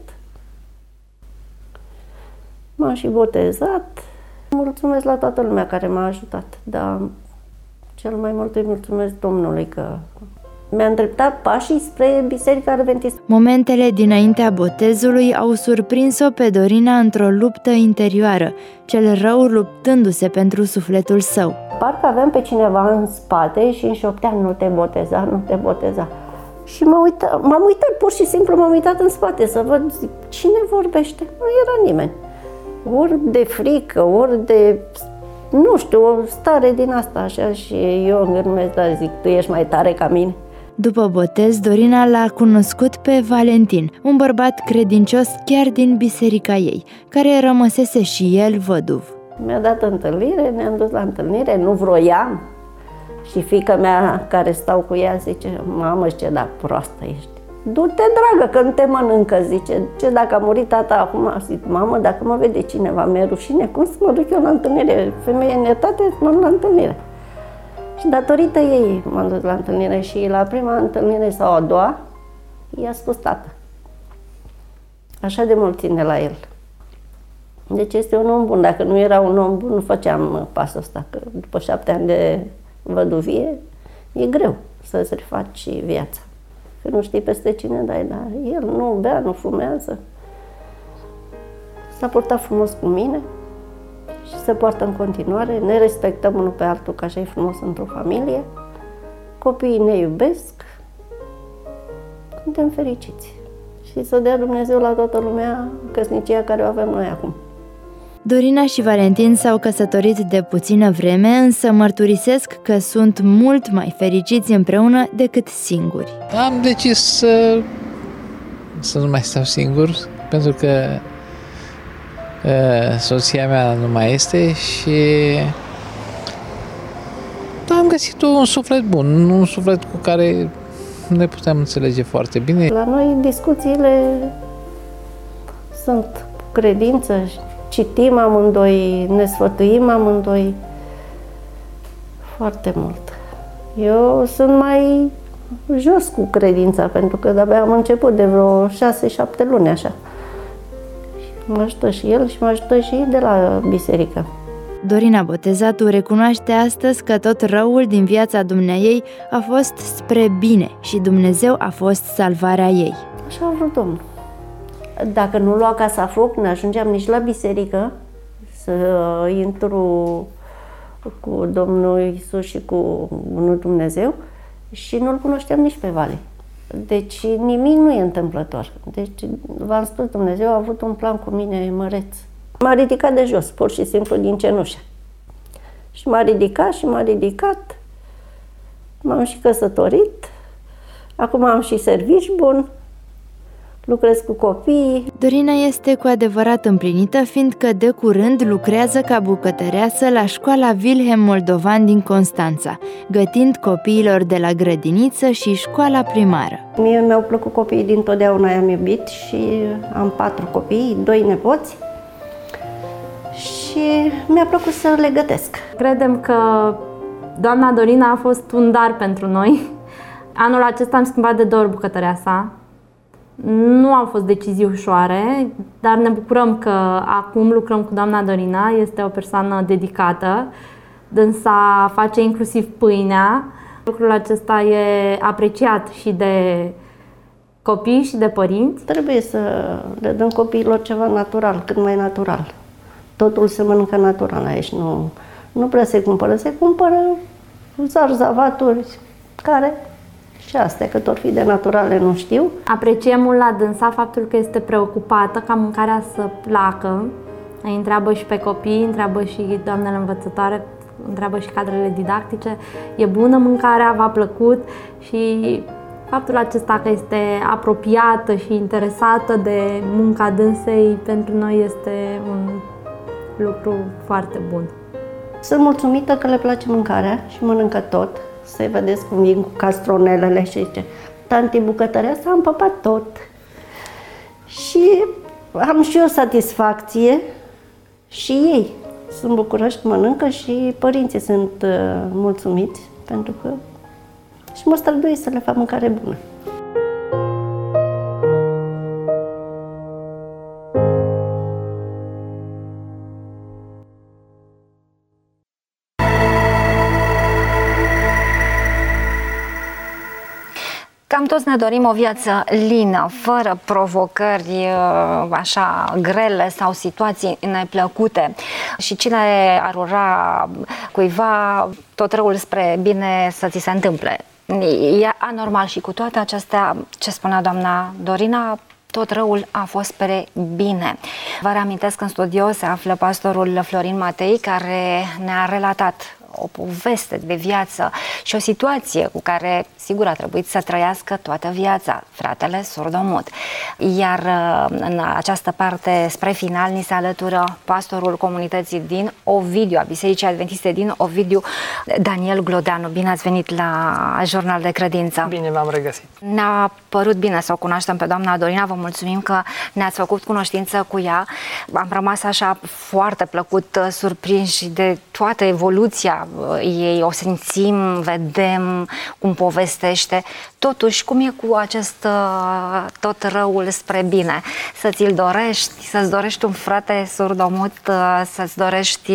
m-am și botezat. Mulțumesc la toată lumea care m-a ajutat, dar cel mai mult îi mulțumesc Domnului că mi-a îndreptat pașii spre Biserica Adventistă. Momentele dinaintea botezului au surprins-o pe Dorina într-o luptă interioară, cel rău luptându-se pentru sufletul său. Parcă aveam pe cineva în spate și îmi șoptea, nu te boteza, nu te boteza. Și mă uită, m-am uitat, pur și simplu m-am uitat în spate să văd, zic, cine vorbește? Nu era nimeni. Ori de frică, ori de, nu știu, o stare din asta așa. Și eu îmi gândesc, dar zic, tu ești mai tare ca mine. După botez, Dorina l-a cunoscut pe Valentin, un bărbat credincios chiar din biserica ei, care rămăsese și el văduv. Mi-a dat întâlnire, ne-am dus la întâlnire, nu vroiam. Și fiica mea care stau cu ea zice, mamă, ce da proastă ești. Du-te, dragă, că nu te mănâncă, zice. Ce dacă a murit tata acum? Zic, mamă, dacă mă vede cineva, mi-e rușine, cum să mă duc eu la întâlnire? Femeie în etate, mă duc la întâlnire. Și datorită ei m-am dus la întâlnire și la prima întâlnire sau a doua, i-a spus tată. Așa de mult ține la el. Deci este un om bun. Dacă nu era un om bun, nu făceam pasul ăsta. Că după șapte ani de văduvie, e greu să-ți refaci viața. Că nu știi peste cine dai, dar el nu bea, nu fumează. S-a purtat frumos cu mine și se poartă în continuare. Ne respectăm unul pe altul, că așa e frumos într-o familie. Copiii ne iubesc. Suntem fericiți. Și să dea Dumnezeu la toată lumea căsnicia care o avem noi acum. Dorina și Valentin s-au căsătorit de puțină vreme, însă mărturisesc că sunt mult mai fericiți împreună decât singuri. Am decis să, să nu mai stau singur, pentru că uh, soția mea nu mai este și am găsit un suflet bun, un suflet cu care ne putem înțelege foarte bine. La noi discuțiile sunt credință, citim amândoi, ne sfătuim amândoi foarte mult. Eu sunt mai jos cu credința, pentru că de-abia am început de vreo șase șapte luni așa. Mă ajută și el și mă ajută și de la biserică. Dorina Botezatu recunoaște astăzi că tot răul din viața dumneaei a fost spre bine și Dumnezeu a fost salvarea ei. Așa a vrut Domnul. Dacă nu lua casa foc, nu ajungeam nici la biserică să intru cu Domnul Iisus și cu unul Dumnezeu și nu-L cunoșteam nici pe Vale. Deci nimic nu e întâmplător. Deci, v-am spus, Dumnezeu a avut un plan cu mine măreț. M-a ridicat de jos, pur și simplu din cenușă. Și m-a ridicat și m-a ridicat. M-am și căsătorit. Acum am și servici bun. Lucrez cu copiii. Dorina este cu adevărat împlinită, fiindcă de curând lucrează ca bucătăreasă la școala Wilhelm Moldovan din Constanța, gătind copiilor de la grădiniță și școala primară. Mie mi-au plăcut copiii dintotdeauna, i-am iubit și am patru copii, doi nepoți și mi-a plăcut să le gătesc. Credem că doamna Dorina a fost un dar pentru noi. Anul acesta am schimbat de două ori bucătăreasa. Nu au fost decizii ușoare, dar ne bucurăm că acum lucrăm cu doamna Dorina. Este o persoană dedicată, dânsa face inclusiv pâinea. Lucrul acesta e apreciat și de copii și de părinți. Trebuie să le dăm copiilor ceva natural, cât mai natural. Totul se mănâncă natural aici, nu, nu prea se cumpără, se cumpără zarzavaturi care... Și astea, că tot fi de naturale, nu știu. Apreciem mult la dânsa faptul că este preocupată ca mâncarea să placă. Îi întreabă și pe copii, întreabă și doamnele învățătoare, întreabă și cadrele didactice. E bună mâncarea, v-a plăcut? Și faptul acesta că este apropiată și interesată de munca dânsei, pentru noi este un lucru foarte bun. Sunt mulțumită că le place mâncarea și mănâncă tot. Să-i vedeți cum vin cu castronelele și zice, tanti bucătăreasa, am păpat tot. Și am și eu satisfacție și ei sunt bucuroși că mănâncă și părinții sunt uh, mulțumiți pentru că și mă străduiesc să le fac mâncare bună. Cam toți ne dorim o viață lină, fără provocări așa grele sau situații neplăcute. Și cine ar ura cuiva tot răul spre bine să ți se întâmple? E anormal și cu toate acestea, ce spunea doamna Dorina, tot răul a fost spre bine. Vă reamintesc că în studio se află pastorul Florin Matei, care ne-a relatat o poveste de viață și o situație cu care sigur a trebuit să trăiască toată viața, fratele surdomut. Iar în această parte, spre final, ni se alătură pastorul comunității din Ovidiu, a Bisericii Adventiste din Ovidiu, Daniel Glodeanu. Bine ați venit la Jurnal de Credință. Bine v-am regăsit. Ne-a părut bine să o cunoaștem pe doamna Dorina, vă mulțumim că ne-ați făcut cunoștință cu ea. Am rămas așa foarte plăcut surprinși de toată evoluția ei, o simțim, vedem cum povestește. Totuși, cum e cu acest tot răul spre bine? Să ți-l dorești, să-ți dorești un frate surdomut, să-ți dorești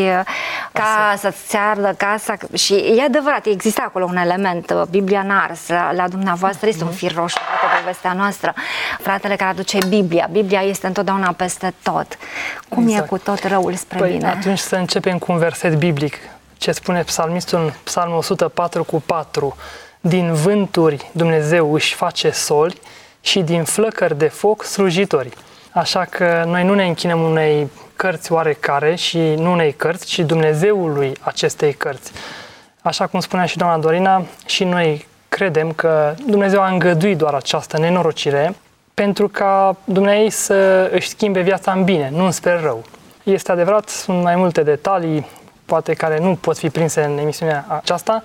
ca să-ți ardă casa. Și e adevărat, există acolo un element, Biblia n-a ars, la dumneavoastră este un fir roșu, toată povestea noastră. Fratele care aduce Biblia, Biblia este întotdeauna peste tot. Cum exact. E cu tot răul spre păi, bine? Atunci să începem cu un verset biblic. Ce spune psalmistul în Psalmul o sută patru cu patru: din vânturi Dumnezeu își face soli și din flăcări de foc slujitori. Așa că noi nu ne închinăm unei cărți oarecare și nu unei cărți, ci Dumnezeului acestei cărți. Așa cum spunea și doamna Dorina, și noi credem că Dumnezeu a îngăduit doar această nenorocire pentru ca Dumnezeu să își schimbe viața în bine, nu înspre rău. Este adevărat, sunt mai multe detalii, poate care nu pot fi prinse în emisiunea aceasta,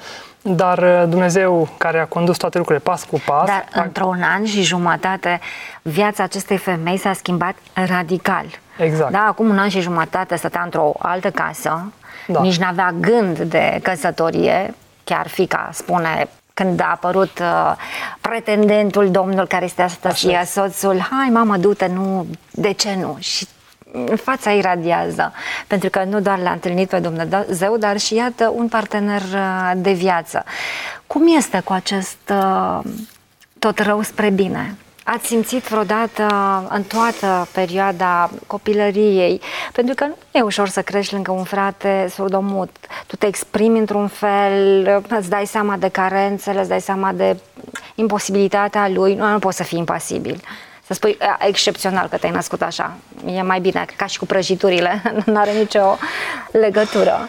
dar Dumnezeu, care a condus toate lucrurile pas cu pas... Dar a... într-un an și jumătate, viața acestei femei s-a schimbat radical. Exact. Da, acum un an și jumătate stătea într-o altă casă, da. Nici n-avea gând de căsătorie, chiar fiica spune... Când a apărut uh, pretendentul, domnul care este astăzi soțul, hai mamă, du-te, nu, de ce nu? Și în fața ei radiază, pentru că nu doar l-a întâlnit pe Dumnezeu, dar și iată un partener uh, de viață. Cum este cu acest uh, tot rău spre bine? Ați simțit vreodată în toată perioada copilăriei, pentru că nu e ușor să crești lângă un frate surdomut, tu te exprimi într-un fel, îți dai seama de carențele, îți dai seama de imposibilitatea lui, nu, nu poți să fii impasibil. Să spui excepțional că te-ai născut așa, e mai bine, ca și cu prăjiturile, nu are nicio legătură.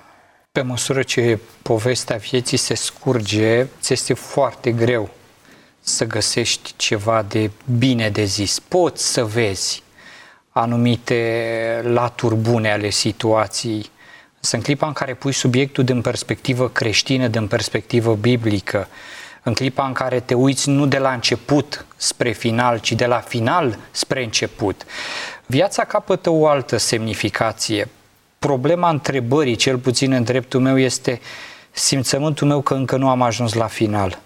Pe măsură ce povestea vieții se scurge, ți este foarte greu să găsești ceva de bine de zis. Poți să vezi anumite laturi bune ale situației, însă în clipa în care pui subiectul din perspectivă creștină, din perspectivă biblică, în clipa în care te uiți nu de la început spre final, ci de la final spre început, viața capătă o altă semnificație. Problema întrebării, cel puțin în dreptul meu, este simțământul meu că încă nu am ajuns la final.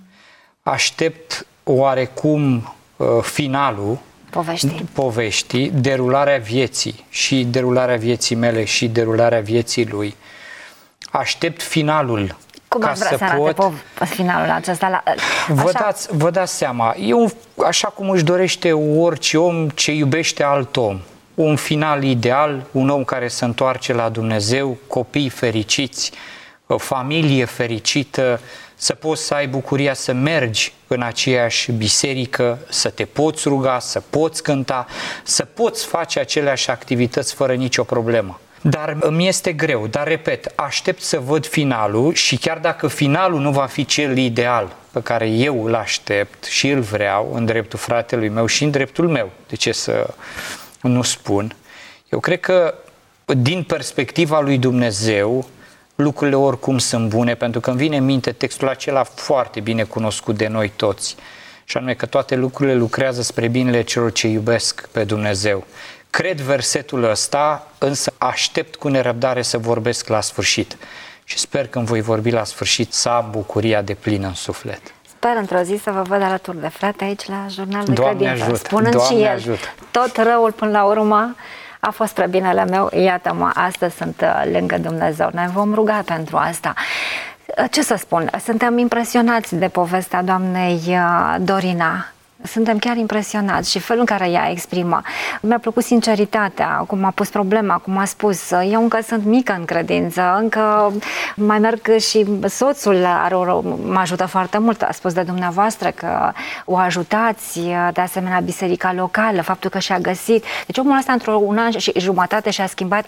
Aștept oarecum uh, finalul poveștii. poveștii, derularea vieții și derularea vieții mele și derularea vieții lui. Aștept finalul. Cum ca ați vrea să să arate pot... finalul acesta? La... Vă, dați, vă dați seama, e un, așa cum își dorește orice om ce iubește alt om. Un final ideal, un om care se întoarce la Dumnezeu, copii fericiți, o familie fericită, să poți să ai bucuria să mergi în aceeași biserică, să te poți ruga, să poți cânta, să poți face aceleași activități fără nicio problemă. Dar îmi este greu, dar repet, aștept să văd finalul și chiar dacă finalul nu va fi cel ideal pe care eu îl aștept și îl vreau în dreptul fratelui meu și în dreptul meu, de ce să nu spun, eu cred că din perspectiva lui Dumnezeu lucrurile oricum sunt bune, pentru că îmi vine în minte textul acela foarte bine cunoscut de noi toți, și anume că toate lucrurile lucrează spre binele celor ce iubesc pe Dumnezeu. Cred versetul ăsta, însă aștept cu nerăbdare să vorbesc la sfârșit și sper că îmi voi vorbi la sfârșit să am bucuria de plină în suflet. Sper într-o zi să vă văd alături de frate aici la Jurnal de Doamne Credință, ajută, spunând Doamne și el, ajută. tot răul până la urmă a fost spre binele meu, iată-mă, astăzi sunt lângă Dumnezeu, ne vom ruga pentru asta. Ce să spun, suntem impresionați de povestea doamnei Dorina. Suntem chiar impresionați și felul în care ea exprimă. Mi-a plăcut sinceritatea, cum a pus problema, cum a spus. Eu încă sunt mică în credință, încă mai merg și soțul are o, mă ajută foarte mult. A spus de dumneavoastră că o ajutați, de asemenea biserica locală, faptul că și-a găsit. Deci omul ăsta într-un an și jumătate și-a schimbat atât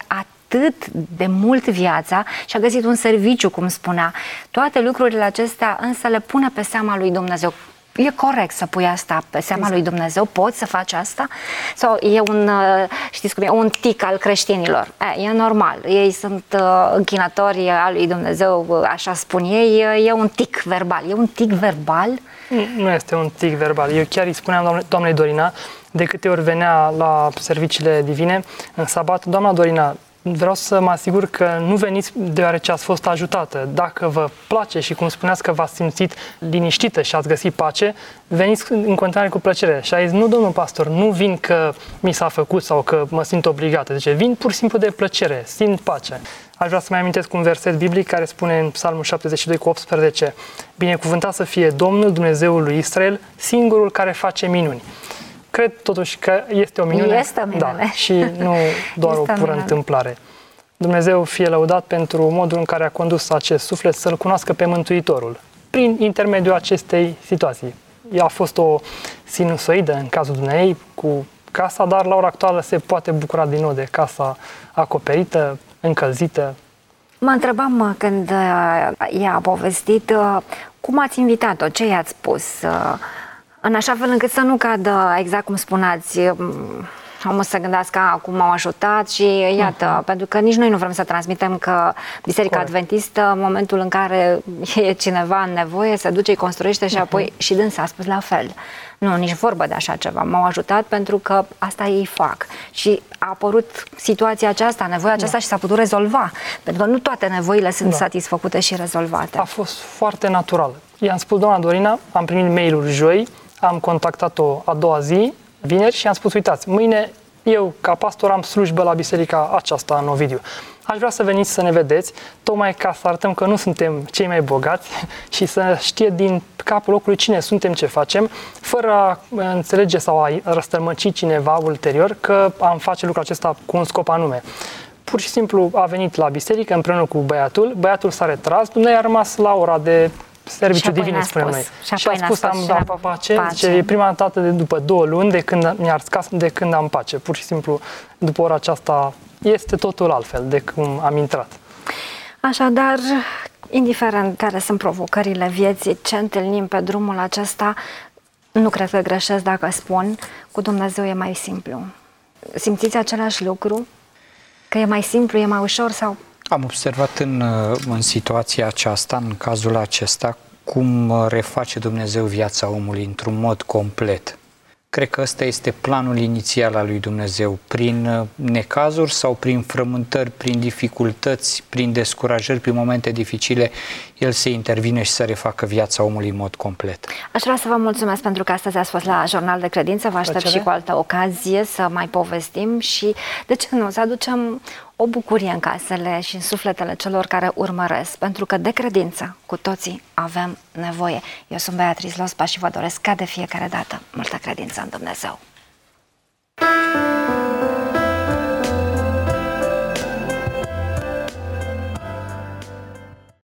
atât de mult viața și a găsit un serviciu, cum spunea. Toate lucrurile acestea însă le pune pe seama lui Dumnezeu. E corect să pui asta pe seama exact. lui Dumnezeu? Poți să faci asta? Sau e un, știți cum e, un tic al creștinilor? E, e normal. Ei sunt uh, închinători al lui Dumnezeu, așa spun ei. E un tic verbal. E un tic verbal? Nu este un tic verbal. Eu chiar îi spuneam doamne, doamnei Dorina, de câte ori venea la serviciile divine în sabat, doamna Dorina, vreau să mă asigur că nu veniți deoarece ați fost ajutată. Dacă vă place și cum spuneați că v-ați simțit liniștită și ați găsit pace, veniți în continuare cu plăcere. Și a zis, nu, domnul pastor, nu vin că mi s-a făcut sau că mă simt obligată. Deci vin pur și simplu de plăcere, simt pace. Aș vrea să mai amintesc un verset biblic care spune în Psalmul șaptezeci și doi cu optsprezece: binecuvântat să fie Domnul, Dumnezeul lui Israel, singurul care face minuni. Cred totuși că este o minune, este o minune. Da, și nu doar este o pură minune. întâmplare. Dumnezeu fie lăudat pentru modul în care a condus acest suflet să-L cunoască pe Mântuitorul, prin intermediul acestei situații. Ea a fost o sinusoidă în cazul dumneei cu casa, dar la ora actuală se poate bucura din nou de casa acoperită, încălzită. Mă întrebam când ea a povestit, cum ați invitat-o, ce i-ați spus? În așa fel încât să nu cadă, exact cum spuneați, omul să gândească acum m-au ajutat și iată, uh-huh. pentru că nici noi nu vrem să transmitem că Biserica Corect. Adventistă, în momentul în care e cineva în nevoie, se duce, îi construiește și apoi uh-huh. și dânsa a spus la fel. Nu, nici vorbă de așa ceva. M-au ajutat pentru că asta ei fac. Și a apărut situația aceasta, nevoia aceasta da. și s-a putut rezolva. Pentru că nu toate nevoile sunt da. satisfăcute și rezolvate. A fost foarte natural. I-am spus, doamna Dorina, am primit mail-uri joi, am contactat-o a doua zi, vineri, și am spus, uitați, mâine eu, ca pastor, am slujbă la biserica aceasta în Ovidiu. Aș vrea să veniți să ne vedeți, tocmai ca să arătăm că nu suntem cei mai bogați și să știe din capul locului cine suntem, ce facem, fără a înțelege sau a răstălmăci cineva ulterior că am face lucrul acesta cu un scop anume. Pur și simplu a venit la biserică împreună cu băiatul, băiatul s-a retras, dumneavoastră a rămas la ora de serviciu divin, spunem noi. Și, și a spus, am dat pace, pace. Zice, e prima dată de după două luni de când mi-a ars casă, de când am pace. Pur și simplu, după ora aceasta, este totul altfel de cum am intrat. Așadar, indiferent care sunt provocările vieții, ce întâlnim pe drumul acesta, nu cred că greșesc dacă spun, cu Dumnezeu e mai simplu. Simțiți același lucru? Că e mai simplu, e mai ușor sau... Am observat în, în situația aceasta, în cazul acesta, cum reface Dumnezeu viața omului într-un mod complet. Cred că ăsta este planul inițial al lui Dumnezeu. Prin necazuri sau prin frământări, prin dificultăți, prin descurajări, prin momente dificile, El se intervine și să refacă viața omului în mod complet. Aș vrea să vă mulțumesc pentru că astăzi ați fost la Jurnal de Credință. Vă aștept și cu altă ocazie să mai povestim și, de ce nu, să aducem o bucurie în casele și în sufletele celor care urmăresc, pentru că de credință cu toții avem nevoie. Eu sunt Beatrice Lospa și vă doresc ca de fiecare dată multă credință în Dumnezeu.